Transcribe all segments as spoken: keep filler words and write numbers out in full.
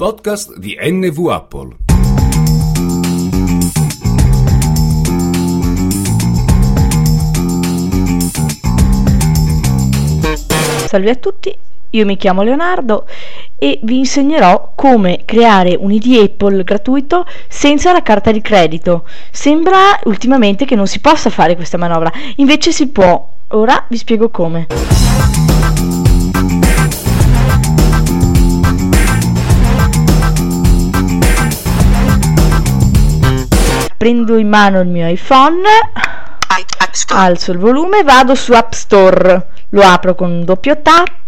podcast di N V Apple. Salve a tutti, io mi chiamo Leonardo e vi insegnerò come creare un I D Apple gratuito senza la carta di credito. Sembra ultimamente che non si possa fare questa manovra, invece si può. Ora vi spiego come. Prendo in mano il mio iPhone, alzo il volume, vado su App Store, lo apro con un doppio tap,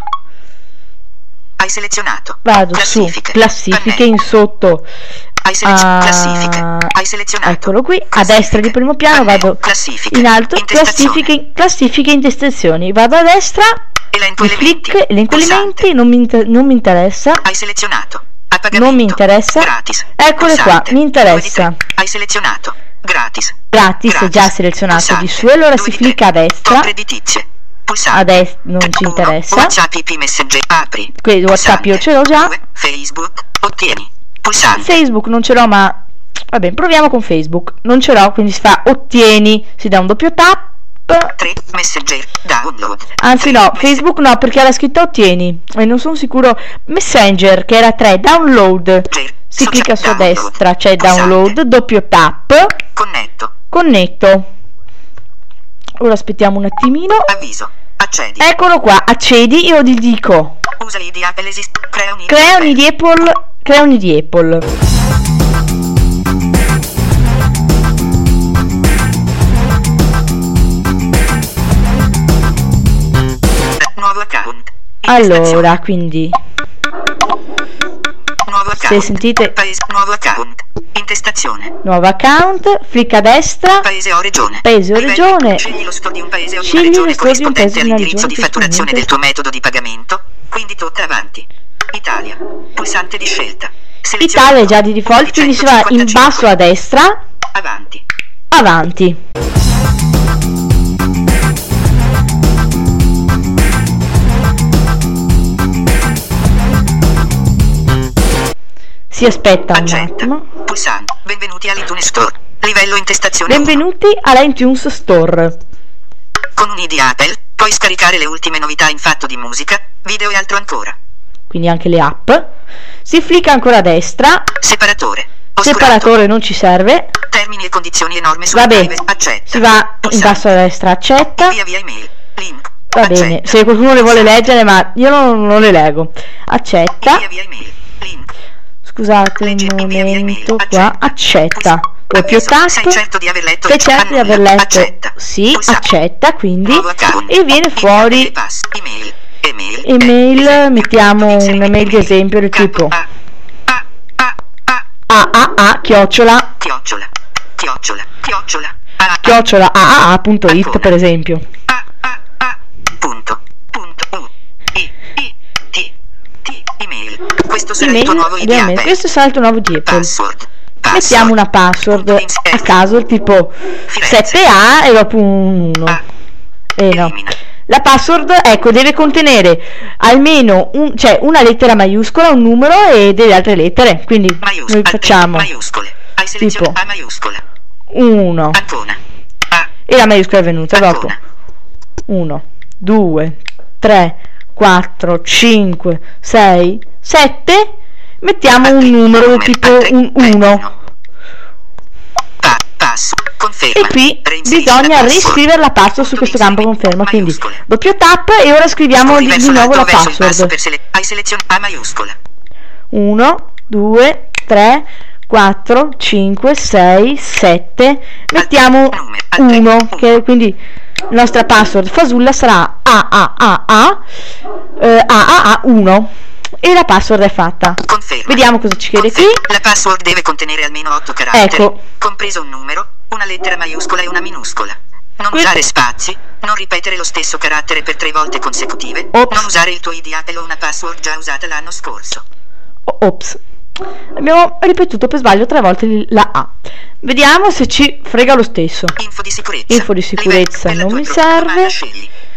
hai selezionato, vado classifiche, su classifiche, in sotto hai selezionato, uh, classifiche, hai selezionato, eccolo qui, a destra di primo piano vado in alto, classifiche, classifiche e intestazioni, vado a destra, elenco clic, elenco elementi, non mi, inter- non mi interessa, hai selezionato, non mi interessa, gratis, eccole qua, mi interessa, hai selezionato, gratis, gratis, gratis è già selezionato pulsante, di su, allora si clicca a destra, a destra non ci interessa, WhatsApp I P Messenger, apri, quello WhatsApp io ce l'ho già, Facebook, ottieni, pulsante, Facebook non ce l'ho ma va bene, proviamo con Facebook, non ce l'ho, quindi si fa ottieni, si dà un doppio tap, tre Messenger, download, anzi no, Facebook no perché era scritto ottieni e non sono sicuro, Messenger che era tre, download, si clicca su destra, c'è download, doppio tap, connetto, connetto, ora aspettiamo un attimino, avviso, accedi, eccolo qua, accedi, io gli dico usa l'I D Apple, esiste, crea un I D crea un I D Apple, crea un I D Apple. Nuovo account, allora quindi nuovo account, se sentite paese, nuovo account, intestazione, nuovo account, clicca a destra, paese o regione, paese o regione, scegli lo store di un paese o di scegli una regione corrispondente un all'indirizzo di fatturazione del tuo metodo di pagamento, quindi tocca avanti, Italia, pulsante di scelta, Italia è già di default, quindi si va in basso a destra, avanti, avanti. Si aspetta un attimo. Pulsante. Benvenuti all'iTunes Store. Livello intestazione. Benvenuti all'iTunes Store. Con un I D Apple puoi scaricare le ultime novità in fatto di musica, video e altro ancora. Quindi anche le app. Si clicca ancora a destra. Separatore. Oscurato. Separatore non ci serve. Termini e condizioni e norme sulla privacy. Accetta. Si va Pulsante. In basso a destra, accetta. Via via email. Link. Va accetta. bene, se qualcuno le vuole leggere, ma io non, non le leggo. Accetta. Via via email. Link. Scusate un momento qua, accetta, doppio tap, sei certo di aver letto, sei certo di aver letto, accetta, sì, accetta, quindi, account, e viene fuori email, email, email, mettiamo un'email di esempio del tipo a a a chiocciola chiocciola chiocciola chiocciola chiocciola a a a punto it per esempio. Punto punto u i i t t email. Questo sarà il tuo nuovo I D Apple. Questo sarà il tuo nuovo I D Apple. Password. Mettiamo una password a caso tipo sette A e dopo un uno. Eh no. La password, ecco, deve contenere almeno un, cioè una lettera maiuscola, un numero e delle altre lettere. Quindi Maiuscol- noi facciamo maiuscole. Hai selezionato A maiuscola. uno. Ancona. A. E la maiuscola è venuta Ancona. dopo. uno, due, tre, quattro, cinque, sei, sette. Mettiamo un numero tipo un uno. Pa, passo, conferma. E qui bisogna riscrivere la password su questo campo conferma. Quindi doppio tap e ora scriviamo di, di nuovo la password. Hai selezionato A maiuscola. uno, due, tre, quattro, cinque, sei, sette. Mettiamo uno, che quindi la nostra password fasulla sarà A A A A eh, A A A uno. E la password è fatta. Conferma. Vediamo cosa ci chiede qui. La password deve contenere almeno otto caratteri, ecco, compreso un numero, una lettera maiuscola e una minuscola. Non Questo... usare spazi, non ripetere lo stesso carattere per tre volte consecutive, Ops. non usare il tuo I D Apple o una password già usata l'anno scorso. Ops. Abbiamo ripetuto per sbaglio tre volte la A. Vediamo se ci frega lo stesso. Info di sicurezza. Info di sicurezza non mi serve.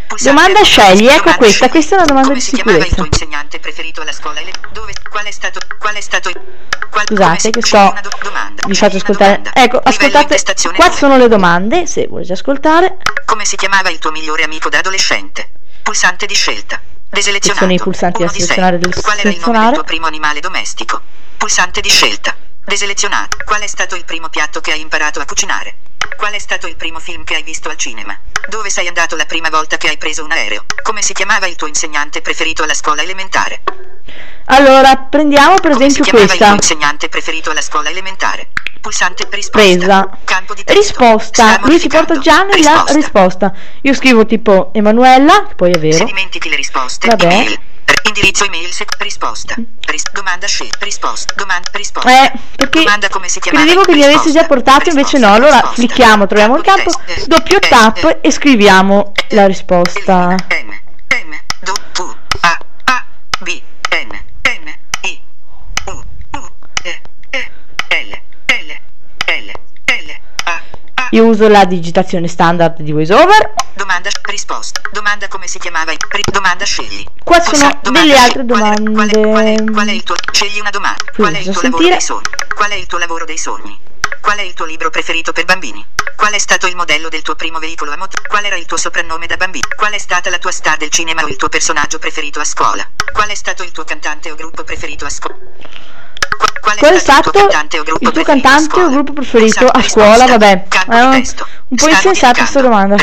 Domanda scegli, ecco questa, questa è una domanda di sicurezza. Come si chiamava il tuo insegnante preferito alla scuola? Dove, qual è stato, qual è stato qual, Scusate che sto, vi faccio ascoltare. Ecco, ascoltate, qua sono le domande, se volete ascoltare. Come si chiamava il tuo migliore amico da adolescente? Pulsante di scelta. Deselezionato. Sono i pulsanti da selezionare del Qual era il nome del tuo primo animale domestico? Pulsante di scelta. Deselezionato. Qual è stato il primo piatto che hai imparato a cucinare? Qual è stato il primo film che hai visto al cinema? Dove sei andato la prima volta che hai preso un aereo? Come si chiamava il tuo insegnante preferito alla scuola elementare? Allora, prendiamo per Come esempio si chiamava questa. il tuo insegnante preferito alla scuola elementare? Pulsante risposta. Presa. Campo di testo. Risposta. Sta Lui si porta già nella risposta. risposta. Io scrivo tipo Emanuela, che poi è Se vero. dimentichi le risposte, Vabbè. email. Indirizzo email, sec- risposta. Ris- domanda scelta. Risposta. Domanda risposta. Eh, perché Domanda come si chiamava? credevo che li avessi Risposta. già portato, invece no. Risposta. Allora Risposta. clicchiamo, troviamo il campo, Campo di testo. doppio Eh, tap eh. e scriviamo la risposta. M, M, do, U, A, A, B, N, N, I, U, U, E, E, L, L, L, L, A, A. Io uso la digitazione standard di VoiceOver. Domanda, risposta. Domanda come si chiamava il ri- domanda scegli. Qua sono Pulsa- domanda delle scegli. altre Qual è- domande. Qual è, qual è, qual è il tuo scegli una domanda. Qual è il tuo faccio lavoro sentire. dei sogni? Qual è il tuo lavoro dei sogni? Qual è il tuo libro preferito per bambini? Qual è stato il modello del tuo primo veicolo a motore? Qual era il tuo soprannome da bambino? Qual è stata la tua star del cinema o il tuo personaggio preferito a scuola? Qual è stato il tuo cantante o gruppo preferito a scuola? Qual Qual è stato il tuo cantante o gruppo preferito a scuola? Vabbè, è un, un po' insensata questa domanda.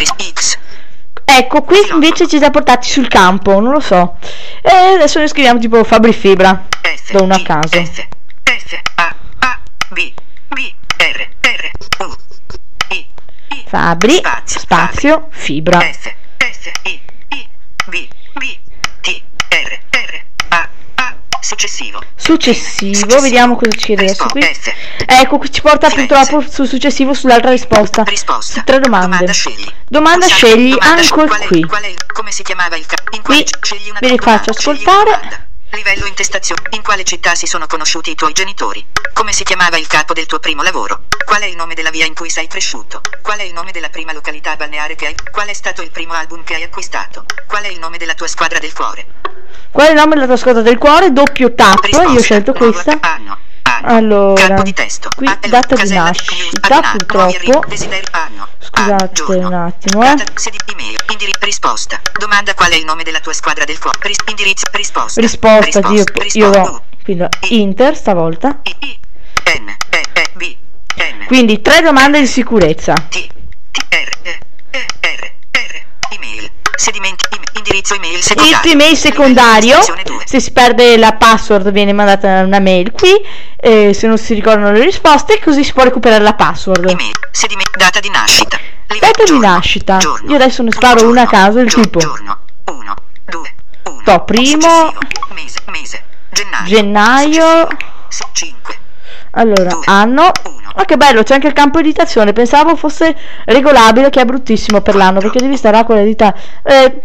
Ecco, qui invece ci siamo portati sul campo, non lo so. E adesso ne scriviamo tipo Fabri Fibra, da uno a caso. F, F, A, A, B, B, R, R, U, I, I, Fabri, spazio, Fibra. F, F, I, I, B, B, T, R, R, A, A, successivo. Successivo, vediamo cosa ci chiede adesso qui. Ecco, qui ci porta purtroppo sul successivo, sull'altra risposta. Risposta. Su tre domande. Domanda scegli. Domanda Pulsante. scegli, Domanda ancora qual è- qui. qual è il- come si chiamava il ca- in Qui quale- scegli una ve li domanda, faccio scegli ascoltare. una domanda. Livello intestazione. In quale città si sono conosciuti i tuoi genitori? Come si chiamava il capo del tuo primo lavoro? Qual è il nome della via in cui sei cresciuto? Qual è il nome della prima località balneare che hai? Qual è stato il primo album che hai acquistato? Qual è il nome della tua squadra del cuore? Qual è il nome della tua squadra del cuore? Doppio tap, Risposta. io ho scelto Nuovo questa. anno, anno. Allora, Campo di testo. qui Ah, data di casella, nascita, news, abbonati, nuovi purtroppo. arri- desideri- anno, Scusate anno, giorno. un attimo, eh. Data, sedi- email, indiri- risposta. Domanda qual è il nome della tua squadra del cuore? Ris- indirizzo, risposta. Risposta, io, io risposta. do, quindi Inter stavolta. I, I, N, E, E, B, N, Quindi tre domande di sicurezza. T, T, R, E, E, R, R, email, sedimenti, email, indirizzo email Il secondario. tuo email secondario, Stazione due. se si perde la password viene mandata una mail qui, eh, se non si ricordano le risposte, così si può recuperare la password. Email, sedimenti, data di nascita. Livello, Data di giorno, nascita. giorno, Io adesso ne sparo giorno, una a caso, il giorno, tipo. Giorno, uno, due, uno. To, primo. Successivo, mese, mese, gennaio. Gennaio. Successivo, cinque. Allora, Due, anno. uno. Oh, che bello, c'è anche il campo editazione. Pensavo fosse regolabile, che è bruttissimo per l'anno, perché devi stare a quell'edità. Eh,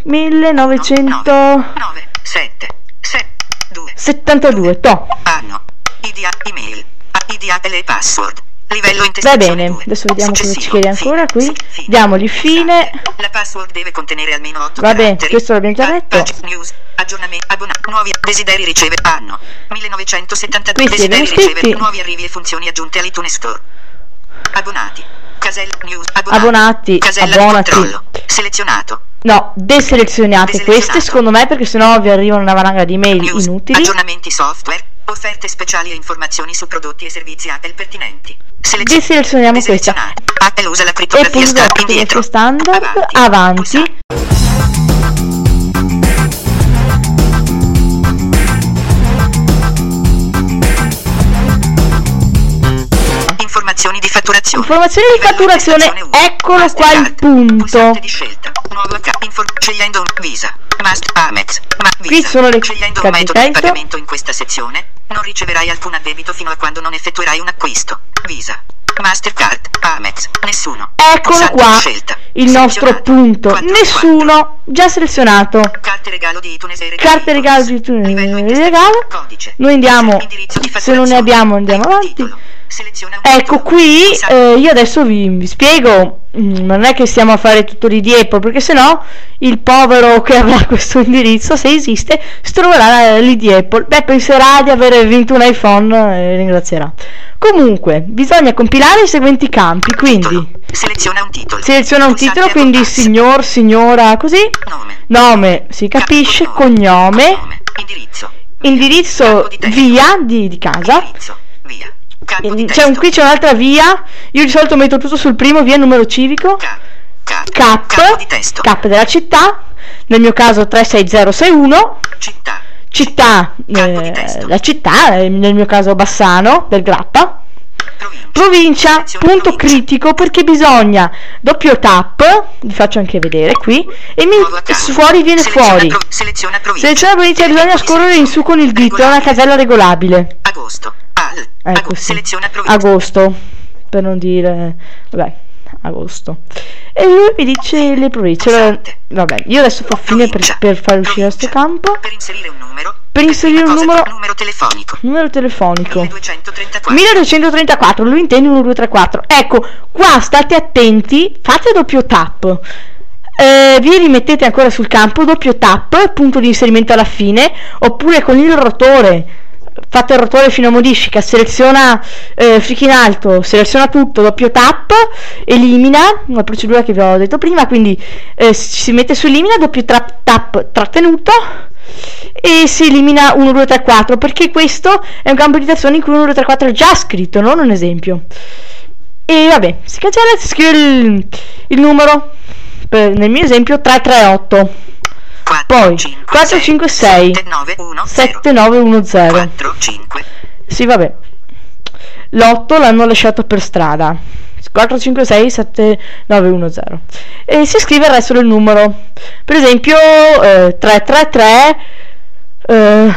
millenovecentosettantadue. nove, sette, sette, due. To. Anno. I D A, email. I D A e password. Livello Va intestazione bene, due. adesso vediamo cosa ci Successivo, chiede ancora fine, qui. sì, fine. Diamogli fine. La password deve contenere almeno otto Vabbè, caratteri. questo l'abbiamo già Pa- detto. pag- news, aggiornamenti, abbonati, nuovi desideri riceve anno millenovecentosettantadue. Questi Desideri abbiamo ricevere scritti. nuovi arrivi e funzioni aggiunte all'iTunes Store. Abbonati. Casella news, abbonati. Abbonati, Casella abbonati. di controllo. Selezionato. No, deselezionate Deselezionato. queste secondo me, perché sennò vi arrivano una valanga di mail News, inutili. aggiornamenti software, offerte speciali e informazioni su prodotti e servizi Apple pertinenti. Deselezioniamo questa. Deselezionare. Apple usa la E crittografia poi sta- la indietro. standard, avanti. Pulsante. Informazioni di fatturazione. Informazioni di Livello fatturazione, intestazione uno. eccolo qua il Mastercard. punto. Pulsante di scelta. Nuovo account. Infor- scegliendo un Visa. Master Amex. Ma Visa. Qui sono le Scegliendo un carte di metodo di credito. pagamento in questa sezione, non riceverai alcun addebito fino a quando non effettuerai un acquisto. Visa. Mastercard. Amex. Nessuno. Eccolo Pulsante qua. di scelta. il nostro punto. quattro, Nessuno, già selezionato. Carte regalo di iTunes e Carte regalo di iTunes e regalo. Codice. Noi andiamo, Indirizzo di se non ne fatturazione. abbiamo andiamo Ecco avanti. titolo. Seleziona un Ecco titolo. qui, Pulsante. eh, io adesso vi, vi spiego, mm, non è che stiamo a fare tutto l'I D Apple, perché sennò il povero che avrà questo indirizzo, se esiste, si troverà l'I D Apple. Beh, penserà di aver vinto un iPhone e ringrazierà. Comunque, bisogna compilare i seguenti campi, quindi Titolo. Seleziona un titolo. seleziona un Pulsante titolo, quindi abbozzato. signor, signora, così, Nome. nome, si capisce, Campo cognome, Cognome. Indirizzo. indirizzo, Campo di testo. via di, di casa. Indirizzo. Via. Campo di C'è testo. un, qui c'è un'altra via, io di solito metto tutto sul primo, via numero civico, Ca- ca- cap, Campo di testo. cap della città, nel mio caso tre sei zero sei uno, Città. città, Campo di eh, testo. la città, eh, nel mio caso Bassano, del Grappa, Provincia. provincia, Seleziona punto provincia. critico perché bisogna doppio tap, vi faccio anche vedere qui, e mi Nuovo account. fuori viene Seleziona fuori. pro- Seleziona provincia. Seleziona provincia, bisogna Elenco di scorrere in su con il dito, è una Regolabile. casella regolabile. Agosto. Al. Ecco, Agosto. sì. Seleziona provincia. Agosto, per non dire, vabbè, agosto. E lui mi dice le province. Allora, Pulsante. vabbè, io adesso fa fine per, Provincia. per far uscire Provincia. questo campo. Per inserire un numero. Per inserire prima un cosa, numero- numero telefonico. Numero telefonico milleduecentotrentaquattro. milleduecentotrentaquattro, lui intende uno due tre quattro. Ecco, qua state attenti, fate doppio tap. Eh, vi rimettete ancora sul campo, doppio tap, punto di inserimento alla fine, oppure con il rotore. Fate il rotore fino a modifica, seleziona eh, flick in alto, seleziona tutto, doppio tap, elimina, una procedura che vi ho detto prima, quindi eh, si mette su elimina, doppio tra- tap trattenuto e si elimina uno due tre quattro, perché questo è un campo di tazzone in cui uno due tre quattro è già scritto, non un esempio. E vabbè, si cancella e si scrive il, il numero, per, nel mio esempio tre tre otto. Poi quattro cinque sei sette nove uno zero. quattro cinque. Sì, vabbè. L'otto l'hanno lasciato per strada. quattro cinque sei sette nove uno zero. E si scrive il resto del numero. Per esempio eh, tre tre tre eh,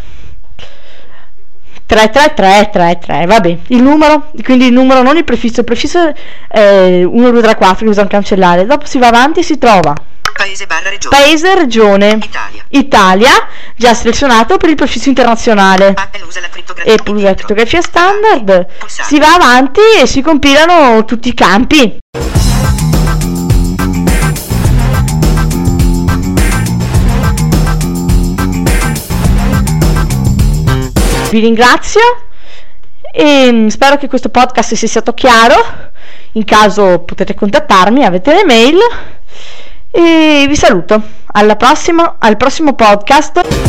tre tre tre tre tre. Vabbè, il numero, quindi il numero, non il prefisso, il prefisso è uno due tre quattro che bisogna cancellare. Dopo si va avanti e si trova Paese barra regione. paese, regione, Italia. Italia, già selezionato per il prefisso internazionale. Apple usa la crittografia E di pure la dietro. crittografia standard. Pulsante. Si va avanti e si compilano tutti i campi. Vi ringrazio e mm, spero che questo podcast sia stato chiaro. In caso potete contattarmi, avete le mail. E vi saluto. Alla prossima, al prossimo podcast.